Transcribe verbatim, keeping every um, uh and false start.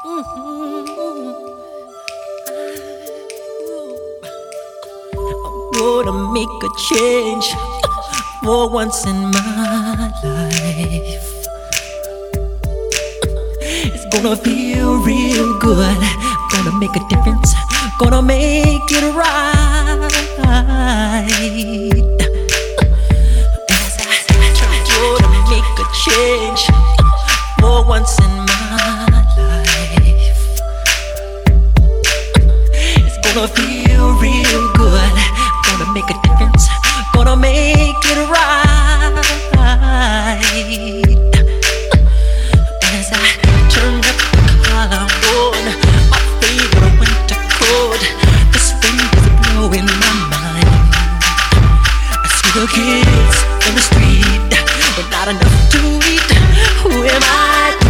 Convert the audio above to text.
Gonna make a change for once in my life. It's gonna feel real good. Gonna make a difference. Gonna make it right. As I try to make a change for once in my life. It's gonna feel real good. Gonna make a difference. Gonna make it right. As I turn up the collar on my favorite winter coat, this wind is blowing my mind. I see the kids in the street with not enough to eat. Who am I